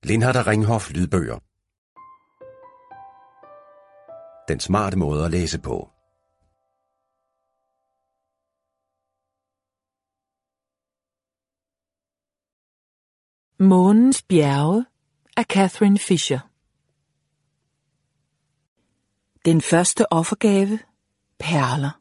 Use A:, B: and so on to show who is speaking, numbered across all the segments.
A: Lindhardt Ringhof lydbøger. Den smarte måde at læse på.
B: Månens bjerge af Catherine Fisher. Den første offergave, perler.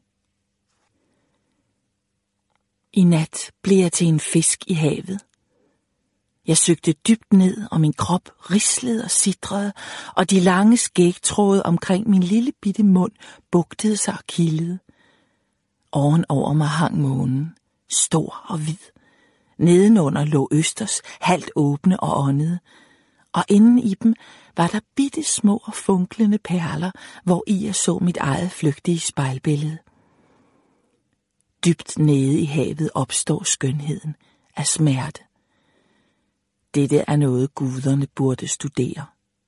B: I nat blev jeg til en fisk i havet. Jeg søgte dybt ned, og min krop rislede og sitrede, og de lange skægtråde omkring min lille bitte mund bugtede sig og kildede. Ovenover mig hang månen, stor og hvid. Nedenunder lå østers, halvt åbne og åndede, og inden i dem var der bitte små og funklende perler, hvor i jeg så mit eget flygtige spejlbillede. Dybt nede i havet opstår skønheden af smerte. Dette er noget guderne burde studere.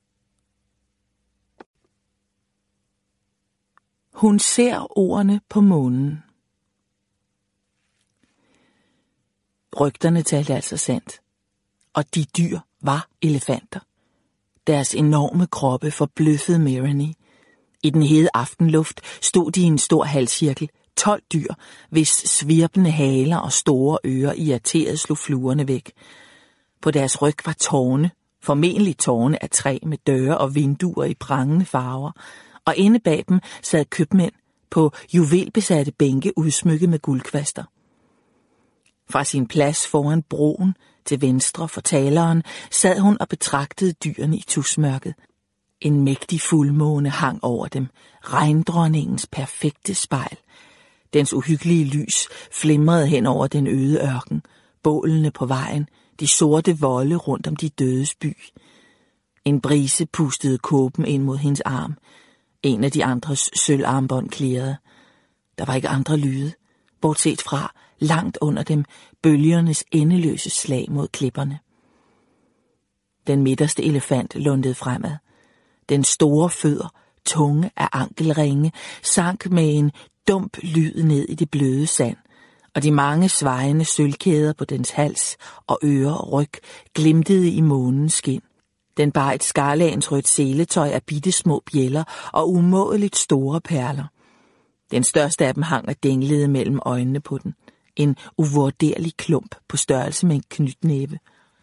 B: Hun ser ordene på månen. Rygterne talte altså sandt, og de dyr var elefanter. Deres enorme kroppe forbløffede Myrrhine. I den hede aftenluft stod de i en stor halvcirkel, 12 dyr, hvis svirpende haler og store ører irriteret slog fluerne væk. På deres ryg var tårne, formentlig tårne af træ med døre og vinduer i prangende farver, og inde bag dem sad købmænd på juvelbesatte bænke udsmykket med guldkvaster. Fra sin plads foran broen til venstre for taleren sad hun og betragtede dyrene i tusmørket. En mægtig fuldmåne hang over dem, regndronningens perfekte spejl. Dens uhyggelige lys flimrede hen over den øde ørken, bålene på vejen, de sorte volde rundt om de dødes by. En brise pustede kåben ind mod hendes arm. En af de andres sølvarmbånd klirrede. Der var ikke andre lyde, bortset fra, langt under dem, bølgernes endeløse slag mod klipperne. Den midterste elefant lundede fremad. Den store fødder, tunge af ankelringe, sank med en dump lyd ned i det bløde sand, og de mange svajende sølvkæder på dens hals og ører og ryg glimtede i månens skin. Den bar et skarlagensrødt seletøj af bittesmå bjælder og umådeligt store perler. Den største af dem hang og dinglede mellem øjnene på den. En uvurderlig klump på størrelse med en knytnæve.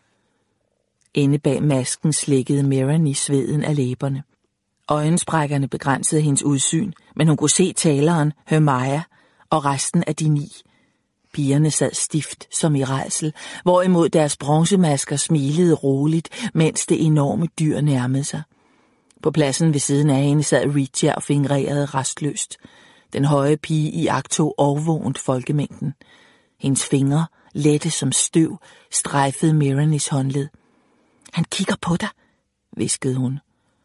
B: Inde bag masken slikkede Myrrhine sveden af læberne. Øjensprækkerne begrænsede hendes udsyn, men hun kunne se taleren, Hermione og resten af de 9. Pigerne sad stift som i rædsel, hvorimod deres bronzemasker smilede roligt, mens det enorme dyr nærmede sig. På pladsen ved siden af hende sad Regia og fingrerede rastløst. Den høje pige iagttog overvågent folkemængden. Hendes fingre, lette som støv, strejfede Myrrhines håndled. Han kigger på dig, hviskede hun.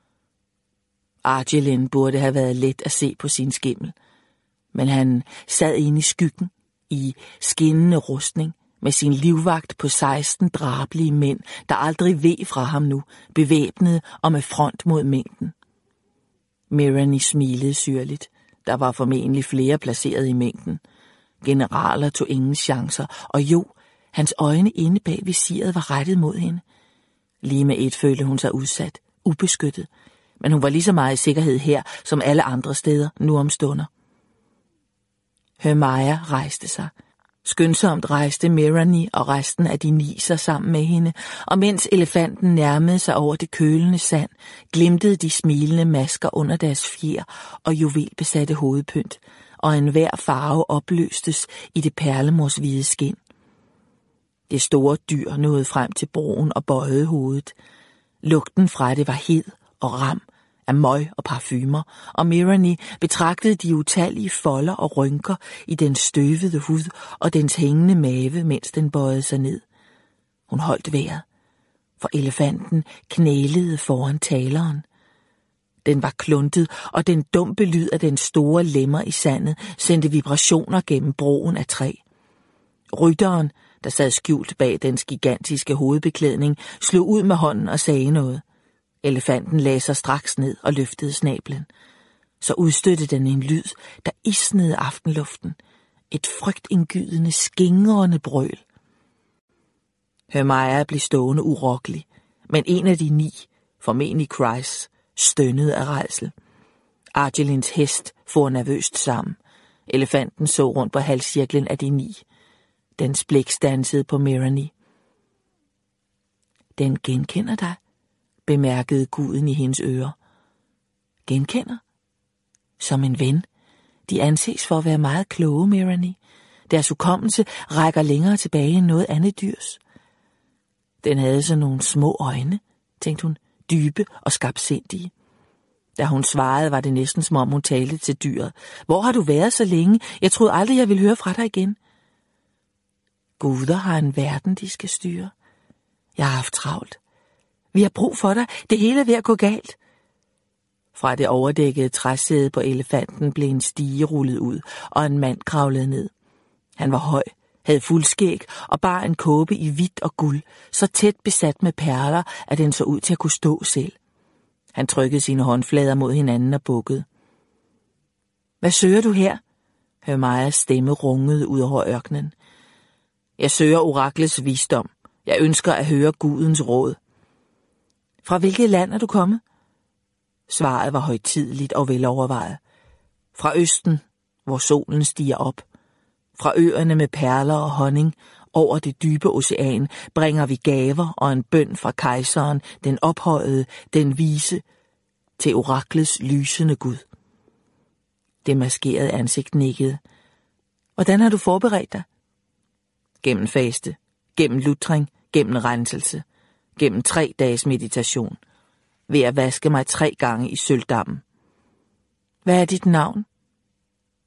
B: Argelin burde have været let at se på sin skimmel, men han sad inde i skyggen, i skinnende rustning, med sin livvagt på 16 drabelige mænd, der aldrig veg fra ham nu, bevæbnede og med front mod mængden. Myrrhine smilede syrligt. Der var formentlig flere placeret i mængden. Generaler tog ingen chancer, og jo, hans øjne inde bag visiret var rettet mod hende. Lige med et følte hun sig udsat, ubeskyttet, men hun var lige så meget i sikkerhed her, som alle andre steder nu om stunder. Hermione rejste sig. Skønsomt rejste Myrrhine og resten af de 9 sig sammen med hende, og mens elefanten nærmede sig over det kølende sand, glimtede de smilende masker under deres fjer og juvelbesatte hovedpynt, og enhver farve opløstes i det perlemorsvide skind. Det store dyr nåede frem til broen og bøjede hovedet. Lugten fra det var hed og ram af møg og parfumer, og Myrrhine betragtede de utallige folder og rynker i dens støvede hud og dens hængende mave, mens den bøjede sig ned. Hun holdt vejret, for elefanten knælede foran taleren. Den var kluntet, og den dumpe lyd af den store lemmer i sandet sendte vibrationer gennem broen af træ. Rytteren, der sad skjult bag dens gigantiske hovedbeklædning, slog ud med hånden og sagde noget. Elefanten lagde sig straks ned og løftede snablen. Så udstødte den en lyd, der isnede aftenluften. Et frygtindgydende, skingrende brøl. Hermione blev stående urokkelig, men en af de 9, formentlig Chris, stønnede af rædsel. Argelins hest for nervøst sammen. Elefanten så rundt på halscirklen af de 9. Dens blik stansede på Mirani. Den genkender dig, bemærkede guden i hendes ører. Genkender? Som en ven. De anses for at være meget kloge, Mirani. Deres hukommelse rækker længere tilbage end noget andet dyrs. Den havde så nogle små øjne, tænkte hun, dybe og skarpsindige. Da hun svarede, var det næsten som om hun talte til dyret. Hvor har du været så længe? Jeg troede aldrig, jeg ville høre fra dig igen. Guder har en verden, de skal styre. Jeg har haft travlt. Vi har brug for dig. Det hele er ved at gå galt. Fra det overdækkede træsæde på elefanten blev en stige rullet ud, og en mand kravlede ned. Han var høj, havde fuldskæg og bar en kåbe i hvidt og guld, så tæt besat med perler, at den så ud til at kunne stå selv. Han trykkede sine håndflader mod hinanden og bukkede. Hvad søger du her? Hermaias stemme rungede ud over ørkenen. Jeg søger oraklets visdom. Jeg ønsker at høre gudens råd. Fra hvilket land er du kommet? Svaret var højtideligt og velovervejet. Fra østen, hvor solen stiger op. Fra øerne med perler og honning, over det dybe ocean, bringer vi gaver og en bøn fra kejseren, den ophøjede, den vise, til oraklets lysende Gud. Det maskerede ansigt nikkede. Hvordan har du forberedt dig? Gennem faste, gennem lutring, gennem renselse, gennem 3 dages meditation, ved at vaske mig 3 gange i sølvdammen. Hvad er dit navn?